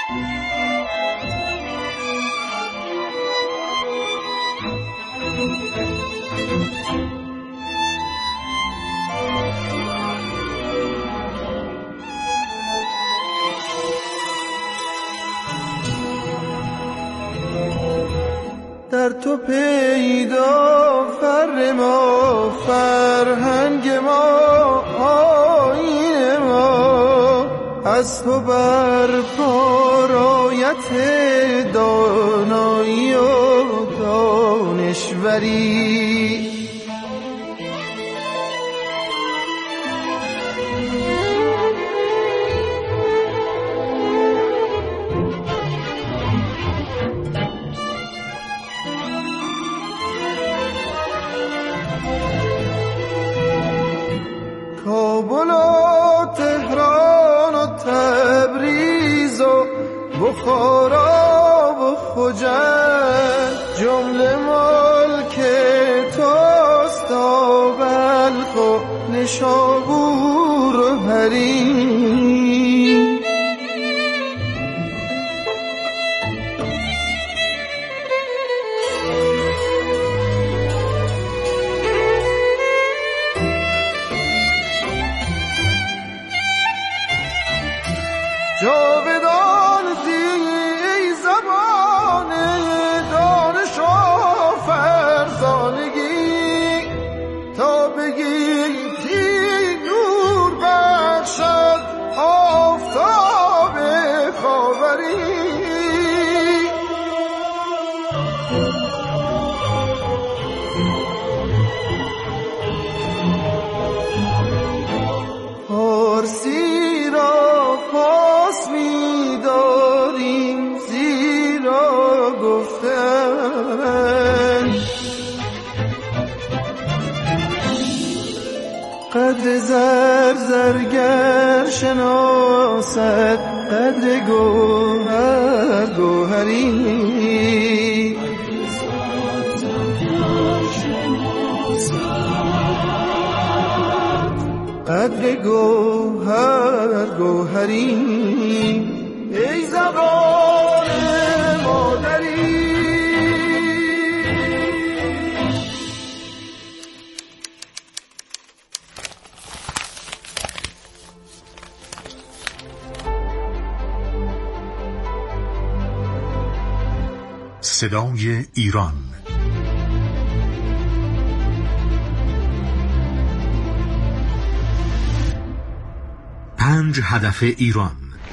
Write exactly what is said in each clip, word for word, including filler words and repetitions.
در تو پیدا فر ما، فرهنگ ما، آیین ما، از تو بر پارایت دانایی و دانشوری. کابل و تهران و تبریز و بخارا و خجند، جمله ملک توست تا بلخ و نشابور و هرین. جاودان ای زبان دانش و فرزانگی، تا بگیتی نور بخشد آفتاب خاوری. پارسی را پاس می داریم زیرا گفتن، قدر زر زرگر شناسد قدر گوهر گوهری. قدر گوهر گوهری ای زبان مادری. صدای ایران. پنج هدف ایران.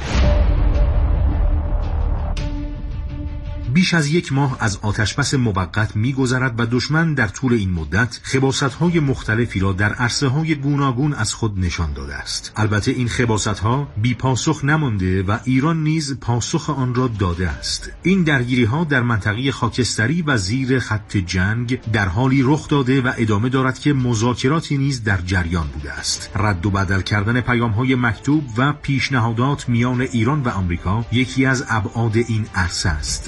بیش از یک ماه از آتشبس موقت می‌گذرد و دشمن در طول این مدت خباست‌های مختلفی را در عرصه‌های گوناگون از خود نشان داده است. البته این خباست‌ها بی پاسخ نمانده و ایران نیز پاسخ آن را داده است. این درگیری‌ها در منطقه خاکستری و زیر خط جنگ در حالی رخ داده و ادامه دارد که مذاکراتی نیز در جریان بوده است. رد و بدل کردن پیام‌های مکتوب و پیشنهادات میان ایران و آمریکا یکی از ابعاد این عرصه است.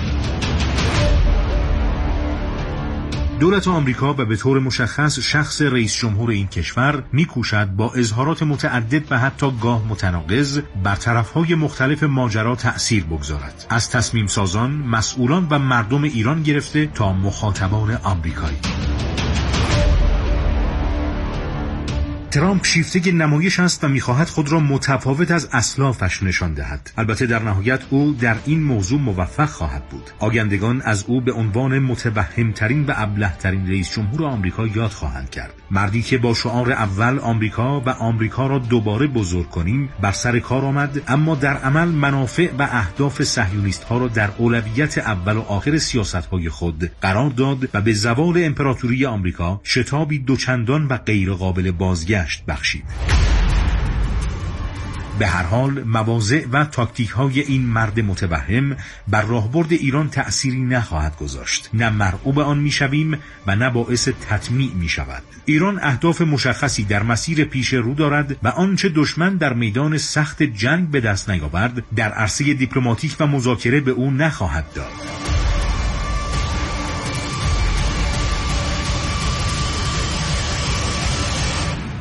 دولت آمریکا و به طور مشخص شخص رئیس جمهور این کشور می‌کوشد با اظهارات متعدد و حتی گاه متناقض بر طرف‌های مختلف ماجرا تأثیر بگذارد، از تصمیم سازان، مسئولان و مردم ایران گرفته تا مخاطبان آمریکایی. ترامپ شیفته نمایش است و می‌خواهد خود را متفاوت از اسلافش نشان دهد. البته در نهایت او در این موضوع موفق خواهد بود. آگندگان از او به عنوان متوهم‌ترین و ابله‌ترین رئیس جمهور آمریکا یاد خواهند کرد. مردی که با شعار اول آمریکا و آمریکا را دوباره بزرگ کنیم بر سر کار آمد، اما در عمل منافع و اهداف صهیونیست‌ها را در اولویت اول و آخر سیاست‌های خود قرار داد و به زوال امپراتوری آمریکا شتابی دوچندان و غیر قابل بازگشت بخشید. به هر حال مواضع و تاکتیک های این مرد متوهم بر راهبرد ایران تأثیری نخواهد گذاشت. نه مرعوب آن میشویم و نه باعث تطمیع می شود. ایران اهداف مشخصی در مسیر پیش رو دارد و آنچه دشمن در میدان سخت جنگ به دست نیاورد در عرصه دیپلماتیک و مذاکره به او نخواهد داد.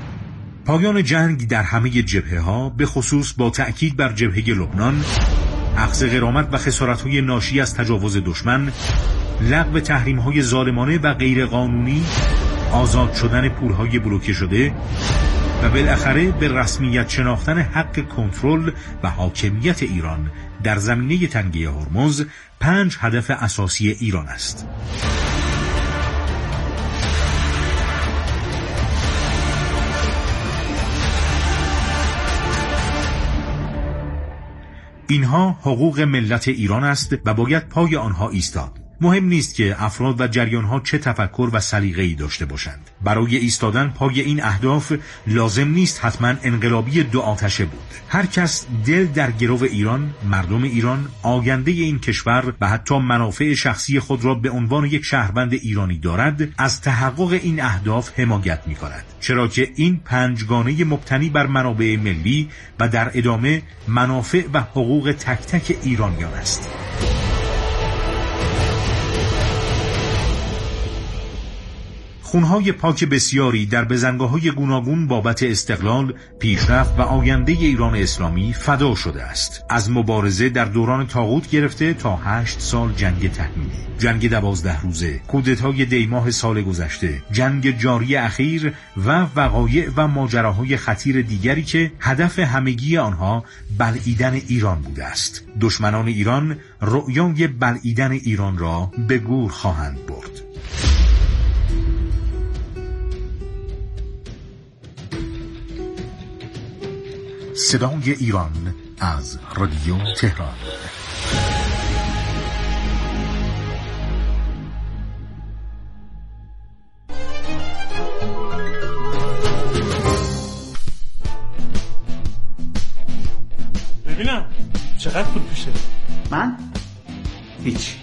پایان جنگ در همه جبهه‌ها، به خصوص با تأکید بر جبهه لبنان، اخذ غرامت و خسارت‌های ناشی از تجاوز دشمن، لغو تحریم‌های ظالمانه و غیرقانونی، آزاد شدن پول‌های بلوکه شده و بالاخره به رسمیت شناختن حق کنترل و حاکمیت ایران در زمینه تنگه هرمز، پنج هدف اساسی ایران است. اینها حقوق ملت ایران است و باید پای آنها ایستاد. مهم نیست که افراد و جریانها چه تفکر و سلیقه‌ای داشته باشند. برای ایستادن پای این اهداف لازم نیست حتما انقلابی دو آتشه بود. هر کس دل در گرو ایران، مردم ایران، آینده این کشور و حتی منافع شخصی خود را به عنوان یک شهروند ایرانی دارد، از تحقق این اهداف حمایت می‌کند. چرا که این پنجگانه مبتنی بر منابع ملی و در ادامه منافع و حقوق تک تک ایرانیان است. خونهای پاک بسیاری در بزنگاه‌های گوناگون بابت استقلال، پیشرفت و آینده ایران اسلامی فدا شده است. از مبارزه در دوران طاغوت گرفته تا هشت سال جنگ تحمیلی، جنگ دوازده روزه، کودتای دیماه سال گذشته، جنگ جاری اخیر و وقایع و ماجراهای خطیر دیگری که هدف همگی آنها بلعیدن ایران بوده است. دشمنان ایران رؤیای بلعیدن ایران را به گور خواهند برد. صدای ایران از رادیو تهران. ببینم چقدر پول پیشه؟ من؟ هیچ.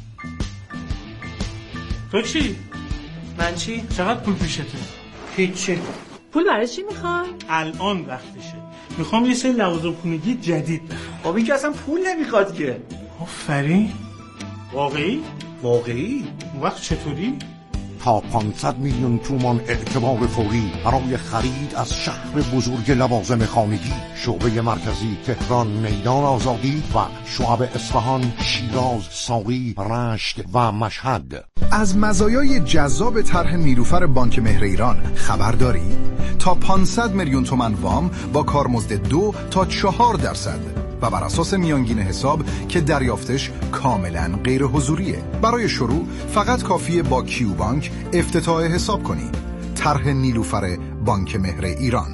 تو چی؟ من چی؟ چقدر پول پیشته؟ هیچی. پول برای چی میخوای؟ الان وقتشه. میخوام یه سری لوازم خونگی جدید بخرم. خب این که اصلا پول نمیخواد که. آفرین. واقعی؟ واقعی؟ اون وقت چطوری؟ تا پانصد میلیون تومان اعتبار فوری برای خرید از شهر بزرگ لوازم خانگی، شعبه مرکزی تهران میدان آزادی و شعب اصفهان، شیراز، ساقی، رشت و مشهد. از مزایای جذاب طرح نیلوفر بانک مهر ایران خبر داری؟ تا پانصد میلیون تومان وام با کارمزد دو تا چهار درصد و بر اساس میانگین حساب که دریافتش کاملا غیر حضوریه. برای شروع فقط کافیه با کیو بانک افتتاح حساب کنی. طرح نیلوفر بانک مهر ایران.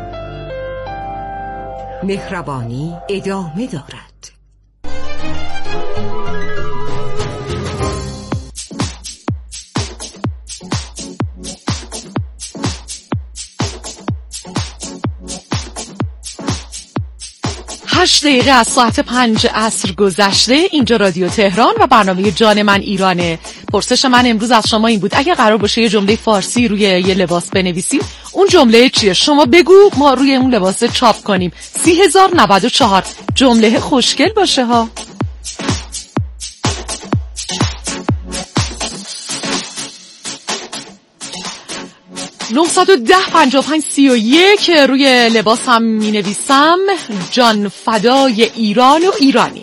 مهربانی ادامه دارد. هشت دقیقه از ساعت پنج عصر گذشته. اینجا رادیو تهران و برنامه جان من ایرانه. پرسش من امروز از شما این بود اگه قرار باشه یه جمله فارسی روی یه لباس بنویسیم، اون جمله چیه؟ شما بگو، ما روی اون لباس چاپ کنیم. سی هزار نود و چهار. جمله خوشگل باشه ها. نهصد و ده پنجاه و پنج سی و یک. روی لباسم می نویسم جان فدای ایران و ایرانی.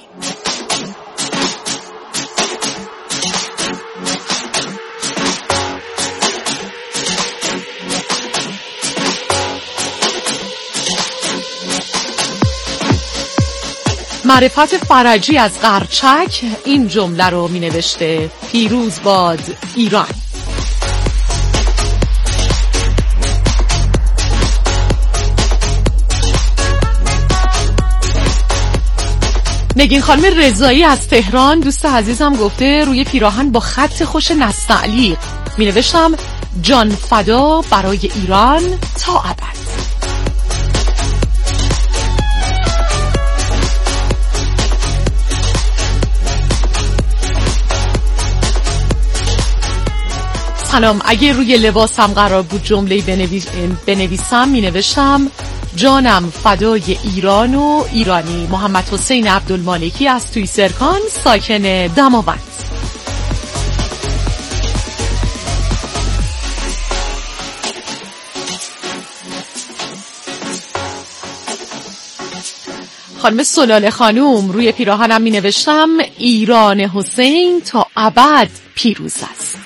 معرفت فرجی از قرچک این جمله رو می نوشته پیروز باد ایران. نگین خانم رضایی از تهران، دوست عزیزم، گفته روی پیراهن با خط خوش نستعلیق می نوشتم جان فدا برای ایران تا ابد. سلام، اگه روی لباسم قرار بود جمله‌ای بنویس... بنویسم می نوشتم جانم فدای ایران و ایرانی. محمد حسین عبدالمالکی از توی سرکان، ساکن دماوند. خانم سلاله خانوم روی پیراهنم می نوشتم ایران حسین تا ابد پیروز است.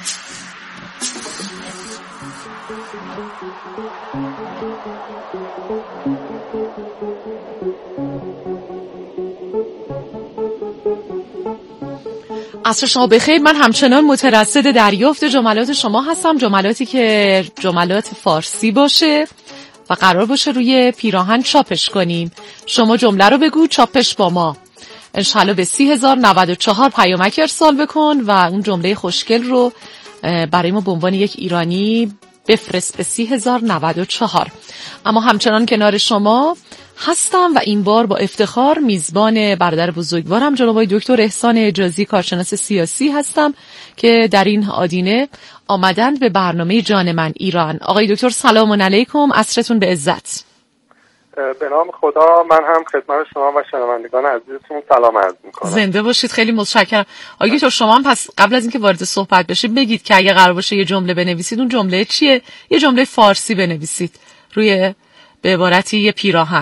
عصر شما بخیر. من همچنان مترصد دریافت جملات شما هستم، جملاتی که جملات فارسی باشه و قرار باشه روی پیراهن چاپش کنیم. شما جمله رو بگو، چاپش با ما انشالله به سی هزار نود و چهار پیامک ارسال بکن و اون جمله خوشگل رو برای ما به عنوان یک ایرانی بفرست به سی هزار نود و چهار. اما همچنان کنار شما هستم و این بار با افتخار میزبان برادر بزرگوارم جناب آقای دکتر احسان اجازی، کارشناس سیاسی هستم که در این آدینه آمدند به برنامه جان من ایران. آقای دکتر سلام علیکم، عصرتون به عزت. به نام خدا، من هم خدمت شما و شنوندگان عزیزتون سلام عرض میکنم. زنده باشید، خیلی متشکرم. آقای دکتر شما هم پس قبل از اینکه وارد صحبت بشید بگید که اگه قرار باشه یه جمله بنویسید اون جمله چیه؟ یه جمله فارسی بنویسید روی به عبارتی یه پیراهن.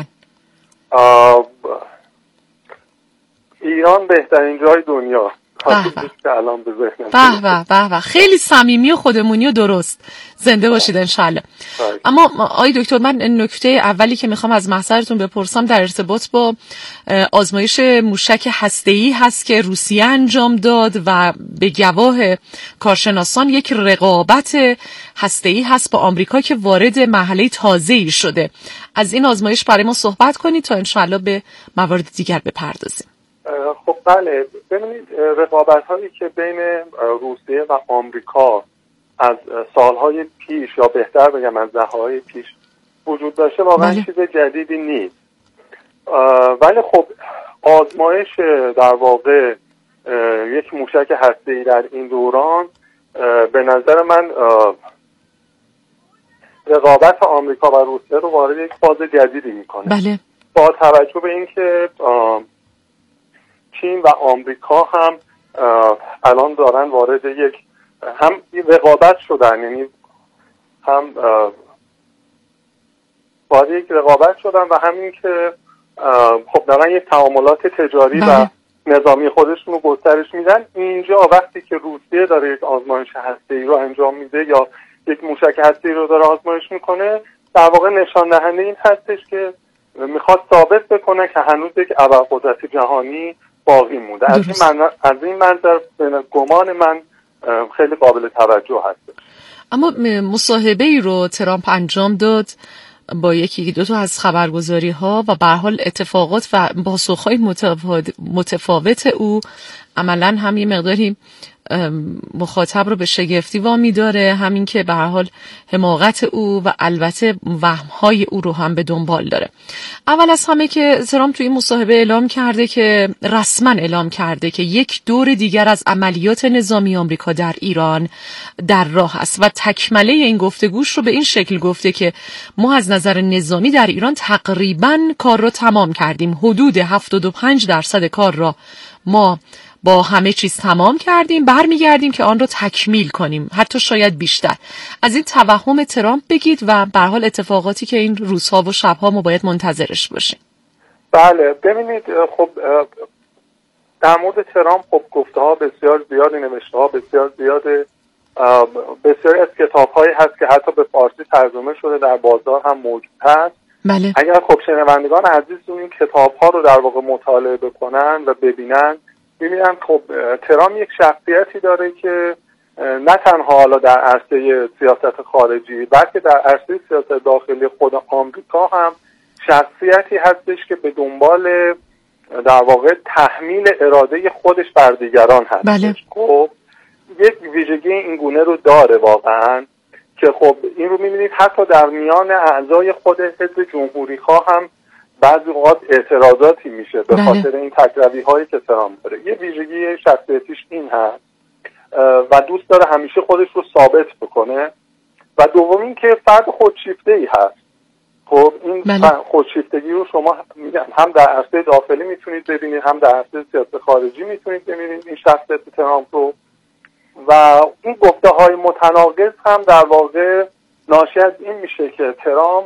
ایران بهترین جای دنیا. الان به ذهنم به به به خیلی صمیمی و خودمونی و درست. زنده باشید انشالله. اما آقای دکتر، من نکته اولی که میخوام از محضرتون بپرسم در ارتباط با آزمایش موشک هسته‌ای هست که روسیه انجام داد و به گواه کارشناسان یک رقابت هسته‌ای هست با آمریکا که وارد مرحله تازه‌ای شده. از این آزمایش برای ما صحبت کنید تا انشالله به موارد دیگر بپردازیم. خب بله، ببینید رقابت هایی که بین روسیه و آمریکا از سالهای پیش یا بهتر بگم از دهه‌های پیش وجود داشته واقعا بله. چیز جدیدی نیست، ولی خب آزمایش در واقع یک موشک هسته‌ای در این دوران به نظر من رقابت آمریکا و روسیه رو وارد یک فاز جدیدی میکنه. بله. با توجه به اینکه چین و آمریکا هم الان دارن وارد یک هم رقابت شدن، یعنی هم وارد یک رقابت شدن و همین که خب دارن یک تعاملات تجاری بله. و نظامی خودشون رو گسترش میدن. اینجا وقتی که روسیه داره یک آزمایش هسته‌ای رو انجام میده یا یک موشک هسته‌ای رو داره آزمایش میکنه، در واقع نشان دهنده این هستش که میخواد ثابت بکنه که هنوز یک ابرقدرت جهانی باقی مونده. از این من... از این منظر گمان من خیلی قابل توجه هست. اما مصاحبه ای رو ترامپ انجام داد با یکی دو تا از خبرگزاری ها و به هر حال اتفاقات و پاسخ‌های متفاوت او عملاً هم یه مقداری مخاطب رو به شگفتی وامی داره، همین که به هر حال حماقت او و البته وهم‌های او رو هم به دنبال داره. اول از همه که ترامپ توی این مصاحبه اعلام کرده که رسما اعلام کرده که یک دور دیگر از عملیات نظامی آمریکا در ایران در راه است و تکمله این گفتگوش رو به این شکل گفته که ما از نظر نظامی در ایران تقریباً کار رو تمام کردیم. حدود هفتاد و پنج درصد کار را ما با همه چیز تمام کردیم، برمیگردیم که آن رو تکمیل کنیم، حتی شاید بیشتر. از این توهم ترامپ بگید و به هر حال اتفاقاتی که این روزها و شبها ما باید منتظرش باشیم. بله، ببینید خب در مورد ترامپ خب گفته ها بسیار زیادی، نوشته ها بسیار زیاده، بسیاری از کتاب هایی هست که حتی به فارسی ترجمه شده، در بازار هم موجود هست. بله. اگر خب شنوندگان عزیز این کتاب ها رو در واقع مطالعه بکنن و ببینن، می‌بینم خب ترامپ یک شخصیتی داره که نه تنها حالا در عرصه سیاست خارجی بلکه در عرصه سیاست داخلی خود آمریکا هم شخصیتی هستش که به دنبال در واقع تحمیل اراده خودش بر دیگران هستش. بله. خب یک ویژگی این گونه رو داره واقعا که خب این رو می‌بینید حتی در میان اعضای خود حزب جمهوری‌خواه هم بعضی اوقات اعتراضاتی میشه به خاطر این تکروی هایی که ترامپ داره. یه ویژگی شخصیتیش این هست و دوست داره همیشه خودش رو ثابت بکنه و دوم این که فرد خودشیفته ای هست. خب این بله. خودشیفتگی رو شما میگن هم در عرصه داخلی میتونید ببینید هم در عرصه سیاست خارجی میتونید ببینید این شخصیت ترامپ رو و این گفته های متناقض هم در واقع ناشی از این میشه که ترامپ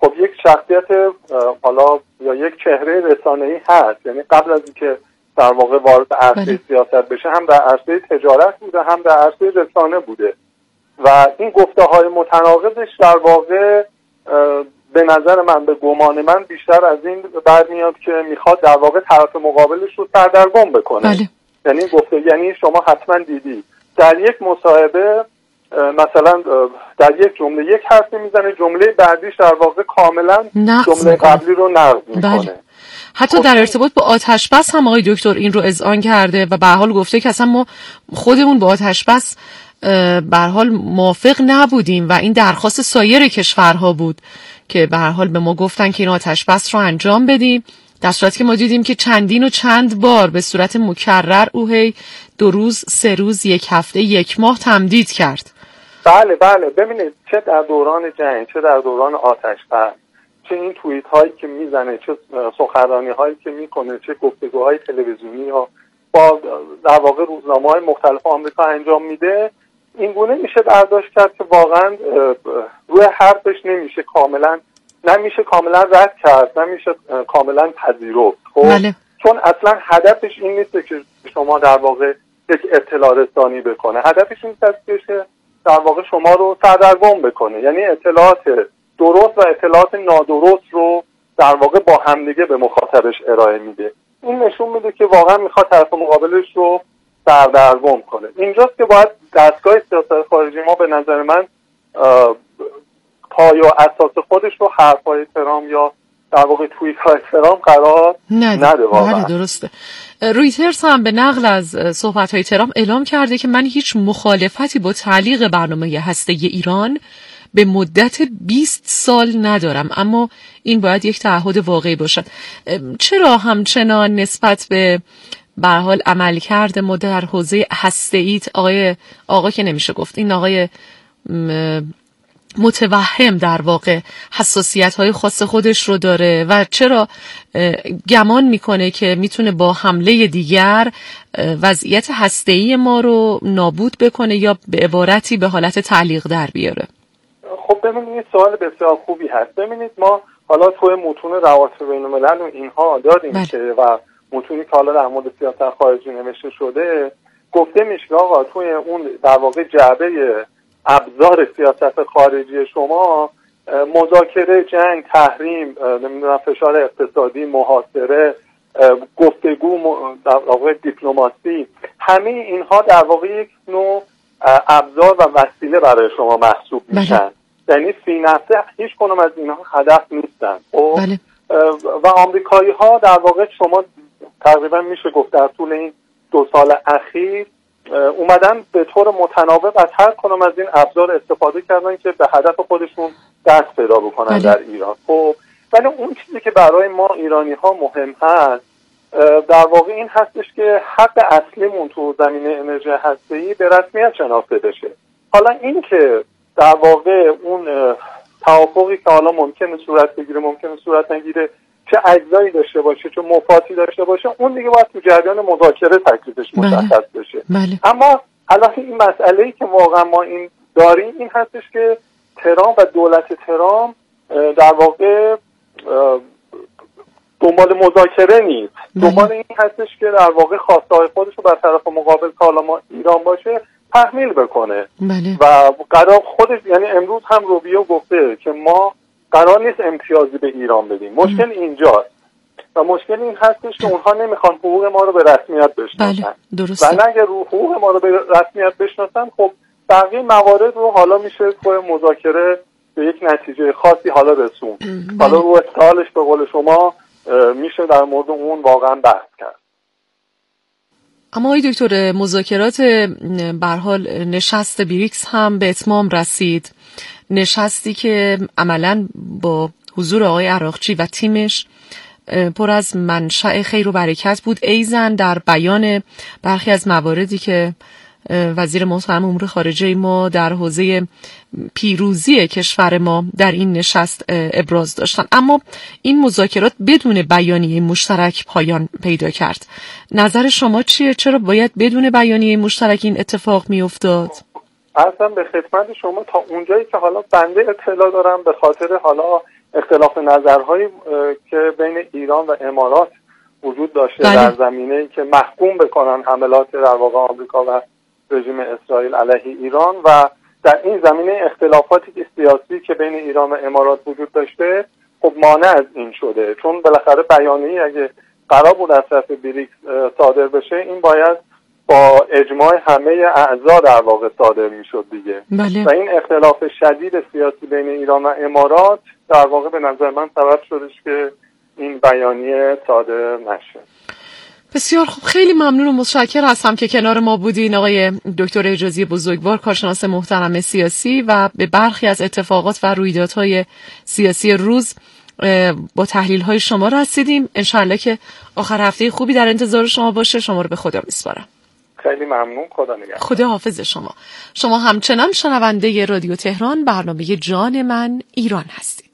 خب یک شخصیت حالا یا یک چهره رسانه‌ای هست، یعنی قبل از اینکه در واقع وارد عرصه سیاست بشه هم در عرصه تجارت بوده هم در عرصه رسانه بوده و این گفته‌های متناقضش در واقع به نظر من، به گمان من بیشتر از این برمیاد که میخواد در واقع طرف مقابلش رو سردرگم بکنه. بله. یعنی گفته یعنی شما حتما دیدی در یک مصاحبه مثلا در یک جمله یک حرفی میزنه، جمله بعدیش در واقع کاملا جمله قبلی رو نقض میکنه. بله. حتی در ارتباط با آتش بس هم آقای دکتر این رو اذعان کرده و به هر حال گفته که اصلا ما خودمون با آتش بس به هر حال موافق نبودیم و این درخواست سایر کشورها بود که به هر حال به ما گفتن که این آتش بس رو انجام بدیم، در صورتی که ما دیدیم که چندین و چند بار به صورت مکرر او هی دو روز، سه روز، یک هفته، یک ماه تمدید کرد. بله بله ببینید چه در دوران جنگ چه در دوران آتش بس، چه این توییت هایی که میزنه، چه سخنرانی هایی که میکنه، چه گفتگوهای تلویزیونی یا با در واقع روزنامه های مختلف آمریکا انجام میده، این گونه میشه برداشت کرد که واقعا روی حرفش نمیشه کاملا نمیشه کاملا رد کرد، نمیشه کاملا پذیرفت. خب بله. چون اصلا هدفش این نیست که شما در واقع یک اطلاع رسانی بکنه، هدفش این است که در واقع شما رو سردرگم بکنه، یعنی اطلاعات درست و اطلاعات نادرست رو در واقع با همدیگه به مخاطبش ارائه میده. این نشون میده که واقعا میخواد طرف مقابلش رو سردرگم کنه. اینجاست که باید دستگاه سیاست خارجی ما به نظر من پای و اساس خودش رو حرفای ترامپ یا در واقع توییت های ترامپ قرار نده, نده واقعا. بله درسته. رویترز هم به نقل از صحبت های ترامپ اعلام کرده که من هیچ مخالفتی با تعلیق برنامه هسته‌ای ایران به مدت بیست سال ندارم، اما این باید یک تعهد واقعی باشد. چرا همچنان نسبت به به هر حال عملکرد ما در حوزه هسته‌ای آقای آقا که نمیشه گفت این آقای متوهم در واقع حساسیت‌های خاص خودش رو داره و چرا گمان میکنه که میتونه با حمله دیگر وضعیت هسته‌ای ما رو نابود بکنه یا به عبارتی به حالت تعلیق در بیاره؟ خب ببینید این سوال بسیار خوبی هست. ببینید ما حالا توی متون روابط بین‌الملل و اینها داریم بله. که و متونی که حالا در مورد سیاست خارجی نوشته شده گفته میشه آقا توی اون در واقع جعبه ابزار سیاست خارجی شما مذاکره، جنگ، تحریم، نمیدونم فشار اقتصادی، محاصره، گفتگو، در واقع دیپلماسی، همه اینها در واقع یک نوع ابزار و وسیله برای شما محسوب میشن. یعنی فی نفسه هیچ کنم از اینها هدف نیستن. بله. و آمریکایی ها در واقع شما تقریبا میشه گفت در طول این دو سال اخیر اومدن به طور متناوب از هر کنم از این ابزار استفاده کردن که به هدف خودشون دست پیدا بکنن بله. در ایران. خب ولی اون چیزی که برای ما ایرانی ها مهم هست در واقع این هستش که حق اصلیمون تو زمینه انرژی هسته‌ای به رسمیت شناخته بشه. حالا این که در واقع اون توافقی که حالا ممکنه صورت بگیره ممکنه صورت نگیره، چه اجزایی داشته باشه چه مفادی داشته باشه، اون دیگه باید تو جریان مذاکره تکلیفش مشخص بشه. بله. اما حالا این مسئله‌ای که واقعا ما این داریم این هستش که ترامپ و دولت ترامپ در واقع دنبال مذاکره نیست. دنبال این هستش که در واقع خواسته‌های خودش رو بر طرف مقابل که حالا ما ایران باشه تحمیل بکنه. بله. و قرار خودش یعنی امروز هم روبیو گفته که ما قرار نیست امتیازی به ایران بدیم. مشکل اینجاست و مشکل این هستش که اونها نمیخوان حقوق ما رو به رسمیت بشناسن. بله. درسته. و اگر رو حقوق ما رو به رسمیت بشناسن خب بقیه موارد رو حالا میشه توی مذاکره به یک نتیجه خاصی حالا رسون. بله. حالا رو استحالش به قول شما میشه در مورد اون واقعا بحث کرد. اما آقای دکتر مذاکرات به هر حال نشست بریکس هم به اتمام رسید، نشستی که عملاً با حضور آقای عراقچی و تیمش پر از منشأ خیر و برکت بود. ایزن در بیان برخی از مواردی که وزیر محترم امور خارجه ما در حوزه پیروزی کشور ما در این نشست ابراز داشتن، اما این مذاکرات بدون بیانیه مشترک پایان پیدا کرد. نظر شما چیه؟ چرا باید بدون بیانیه مشترک این اتفاق می افتاد؟ اصلا به خدمت شما تا اونجایی که حالا بنده اطلاع دارم به خاطر حالا اختلاف نظرهایی که بین ایران و امارات وجود داشته بله. در زمینه‌ای که محکوم بکنن حملات در واقع آمریکا و رژیم اسرائیل علیه ایران و در این زمینه اختلافاتی سیاسی که بین ایران و امارات وجود داشته خب مانع از این شده، چون بالاخره بیانیه‌ای اگه قرار بود از طرف بریکس صادر بشه این باید با اجماع همه اعضا در واقع صادر میشد دیگه بله. و این اختلاف شدید سیاسی بین ایران و امارات در واقع به نظر من سبب شدش که این بیانیه صادر نشه. بسیار خوب، خیلی ممنون و متشکر هستم که کنار ما بودین آقای دکتر اجازی بزرگوار، کارشناس محترم سیاسی و به برخی از اتفاقات و رویدادهای سیاسی روز با تحلیل‌های شما رسیدیم. انشاءالله که آخر هفته خوبی در انتظار شما باشه. شما رو به خدا میسپارم. خیلی ممنون. خدا نگهدار. خدا حافظ شما. شما همچنان شنونده رادیو تهران برنامه جان من ایران هستید.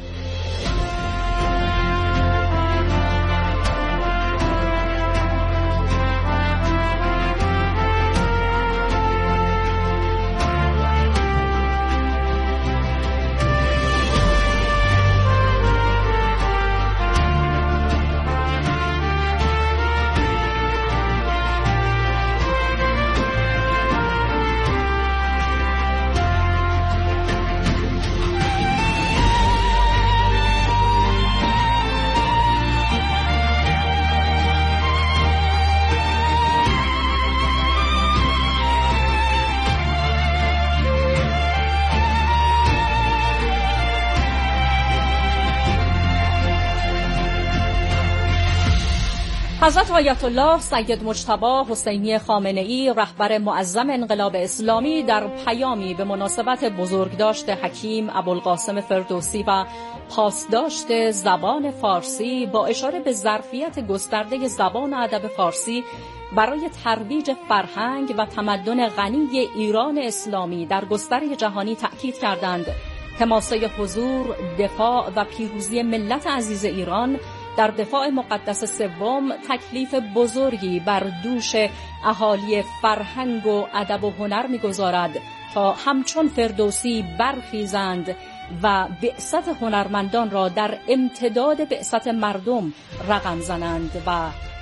حضرت آیت الله سید مجتبی حسینی خامنه‌ای رهبر معظم انقلاب اسلامی در پیامی به مناسبت بزرگداشت حکیم ابوالقاسم فردوسی و پاسداشت زبان فارسی با اشاره به ظرفیت گسترده زبان و ادب فارسی برای ترویج فرهنگ و تمدن غنی ایران اسلامی در گستره جهانی تأکید کردند. حماسه حضور، دفاع و پیروزی ملت عزیز ایران در دفاع مقدس سوم تکلیف بزرگی بر دوش اهالی فرهنگ و ادب و هنر می‌گذارد تا همچون فردوسی برخیزند و بعثت هنرمندان را در امتداد بعثت مردم رقم زنند و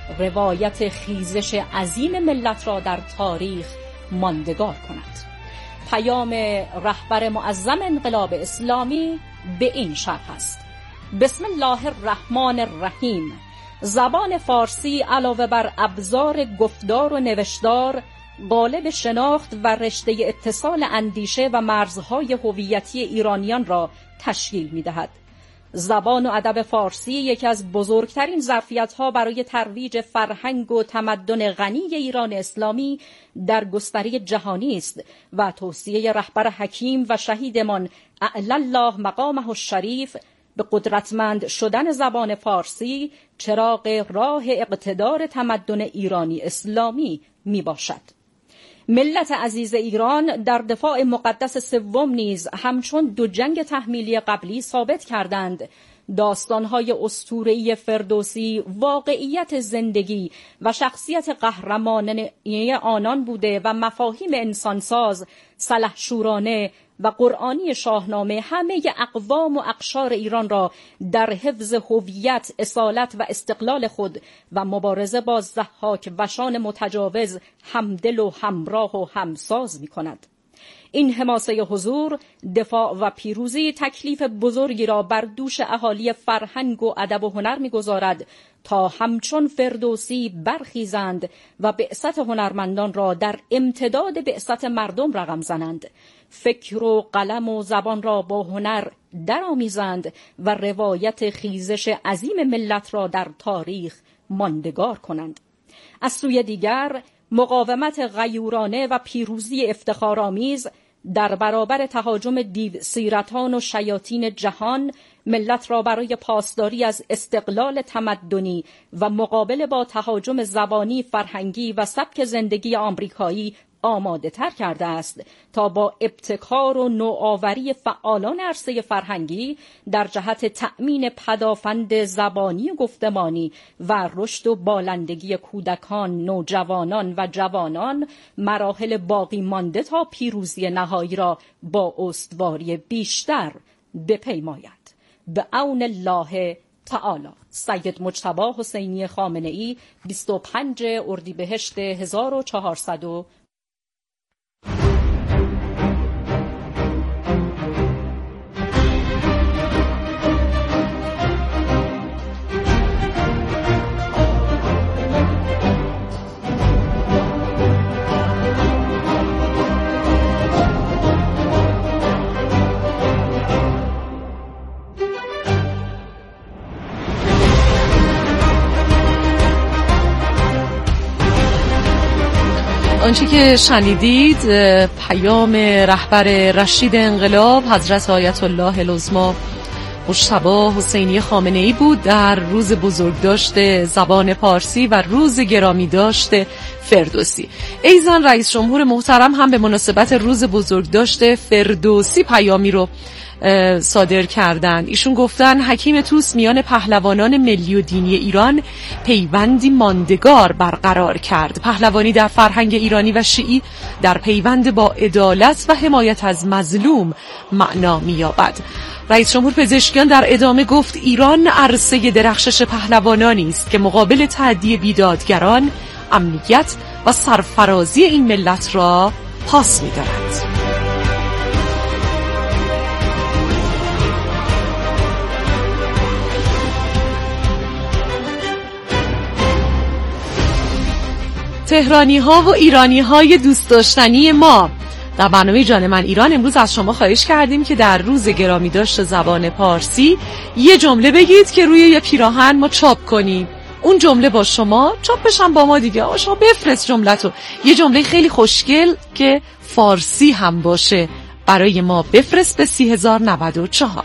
روایت خیزش عظیم ملت را در تاریخ ماندگار کند. پیام رهبر معظم انقلاب اسلامی به این شرح است: بسم الله الرحمن الرحیم. زبان فارسی علاوه بر ابزار گفتار و نوشتار، قالب شناخت و رشته اتصال اندیشه و مرزهای هویتی ایرانیان را تشکیل می‌دهد. زبان و ادب فارسی یکی از بزرگترین ظرفیت‌ها برای ترویج فرهنگ و تمدن غنی ایران اسلامی در گستره جهانی است و توصیه رهبر حکیم و شهیدمان اعلی الله مقامه الشریف به قدرتمند شدن زبان فارسی چراغ راه اقتدار تمدن ایرانی اسلامی می باشد. ملت عزیز ایران در دفاع مقدس سوم نیز همچون دو جنگ تحمیلی قبلی ثابت کردند داستان‌های اسطوره‌ای فردوسی واقعیت زندگی و شخصیت قهرمانانه آنان بوده و مفاهیم انسانساز، سلحشورانه و قرآنی شاهنامه همه اقوام و اقشار ایران را در حفظ هویت، اصالت و استقلال خود و مبارزه با ضحاک وشان متجاوز همدل و همراه و همساز می کند. این حماسه حضور، دفاع و پیروزی تکلیف بزرگی را بر دوش اهالی فرهنگ و ادب و هنر می‌گذارد تا همچون فردوسی برخیزند و بعثت هنرمندان را در امتداد بعثت مردم رقم زنند، فکر و قلم و زبان را با هنر درآمیزند و روایت خیزش عظیم ملت را در تاریخ ماندگار کنند. از سوی دیگر مقاومت غیورانه و پیروزی افتخارآمیز در برابر تهاجم دیو سیرتان و شیاطین جهان ملت را برای پاسداری از استقلال تمدنی و مقابله با تهاجم زبانی، فرهنگی و سبک زندگی آمریکایی آماده تر کرده است تا با ابتکار و نوآوری فعالان عرصه فرهنگی در جهت تأمین پدافند زبانی و گفتمانی و رشد و بالندگی کودکان، نوجوانان و جوانان مراحل باقی مانده تا پیروزی نهایی را با استواری بیشتر بپیماید. به عون الله تعالی. سید مجتبی حسینی خامنه‌ای، بیست و پنجم اردیبهشت هزار و چهارصد. آنچه که شنیدید پیام رهبر رشید انقلاب حضرت آیت الله العظمی مجتبی حسینی خامنه‌ای بود در روز بزرگداشت زبان پارسی و روز گرامی داشت فردوسی. ایزن رئیس جمهور محترم هم به مناسبت روز بزرگداشت فردوسی پیامی رو صادر کردند. ایشون گفتن حکیم طوس میان پهلوانان ملی و دینی ایران پیوندی ماندگار برقرار کرد. پهلوانی در فرهنگ ایرانی و شیعی در پیوند با عدالت و حمایت از مظلوم معنا می‌یابد. رئیس جمهور پزشکیان در ادامه گفت ایران عرصه درخشش پهلوانانی است که مقابل تعدی بیدادگران امنیت و سرفرازی این ملت را پاس می‌دارد. تهرانی ها و ایرانی های دوست داشتنی ما، در برنامه جان من ایران امروز از شما خواهش کردیم که در روز گرامی داشت زبان پارسی یه جمله بگید که روی یه پیراهن ما چاپ کنیم. اون جمله با شما چاپ بشن با ما دیگه. شما بفرست جملتو، یه جمله خیلی خوشگل که فارسی هم باشه برای ما بفرست به سی هزار و نود و چهار.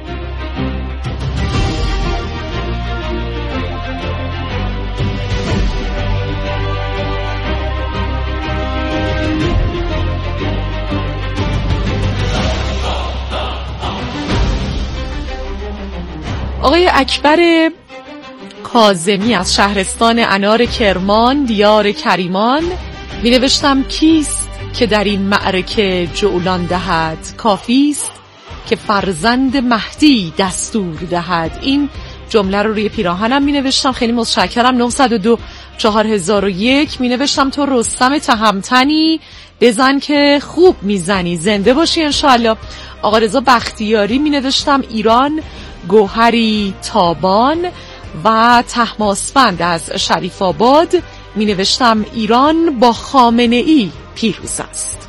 آقای اکبر کاظمی از شهرستان انار کرمان دیار کریمان می نوشتم کیست که در این معرکه جولان دهد، کافیست که فرزند مهدی دستور دهد. این جمله رو روی پیراهنم می نوشتم. خیلی متشکرم. نهصد و دو چهار هزار و یک می نوشتم تو رستم تهمتنی بزن که خوب میزنی، زنده باشی انشاءالله. آقا رضا بختیاری می نوشتم ایران گوهری تابان و طهماسفند از شریف آباد می نوشتم ایران با خامنه ای پیروز است.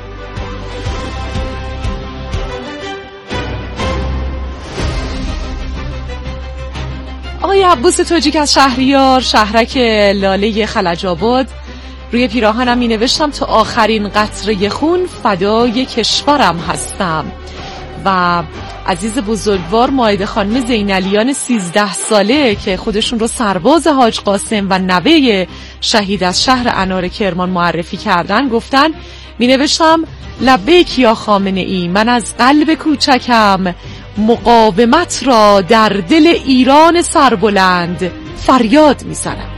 آقای عباس تاجیک از شهریار شهرک لاله خلج آباد روی پیراهنم می نوشتم تا آخرین قطره خون فدای کشورم هستم. و عزیز بزرگوار مائده خانم زینالیان سیزده ساله که خودشون رو سرباز حاج قاسم و نوه شهید از شهر انار کرمان معرفی کردن گفتن می نوشتم لبیک یا خامنه ای، من از قلب کوچکم مقاومت را در دل ایران سربلند فریاد می زنم.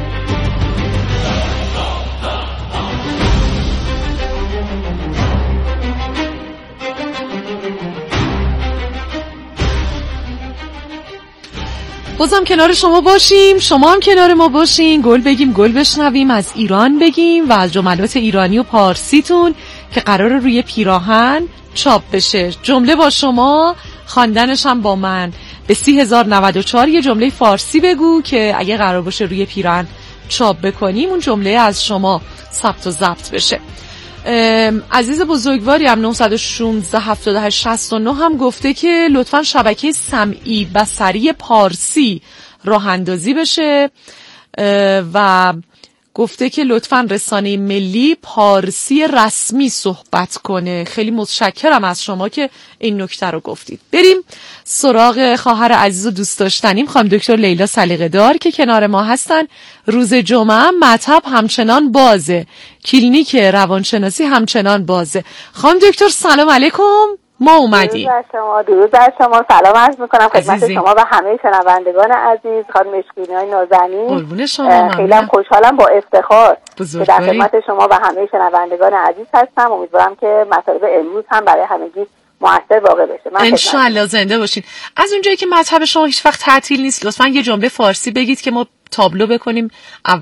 بازم کنار شما باشیم، شما هم کنار ما باشین، گل بگیم گل بشنویم، از ایران بگیم و از جملات ایرانی و پارسیتون که قراره روی پیراهن چاپ بشه. جمله با شما، خواندنش هم با من. به سی هزار و نود و چهار یه جمله فارسی بگو که اگه قرار باشه روی پیراهن چاپ بکنیم اون جمله از شما ثبت و ضبط بشه. عزیز بزرگواری هم نهصد و شانزده هفتاد و هشت شصت و نه هم گفته که لطفاً شبکه سمعی بصری پارسی راه اندازی بشه و گفته که لطفاً رسانه ملی پارسی رسمی صحبت کنه. خیلی متشکرم از شما که این نکته رو گفتید. بریم سراغ خواهر عزیز و دوست داشتنیم خانم دکتر لیلا سلیقه‌دار که کنار ما هستن. روز جمعه مطب همچنان بازه، کلینیک روانشناسی همچنان بازه. خانم دکتر سلام علیکم، ما اومدیم. درود بر شما، درود بر شما. سلام عرض میکنم خدمت شما و همه شنوندگان عزیز. خانم مشکینای نازنین، قربون شما. خیلی خوشحالم با افتخار که در خدمت شما و همه شنوندگان عزیز هستم. امیدوارم که مطالب امروز هم برای همگی موثر واقع بشه. من ان شاء الله زنده باشین. از اونجایی که مطلب شما هیچ وقت تعطیل نیست، لطفاً یه جمله فارسی بگید که ما تابلو بکنیم.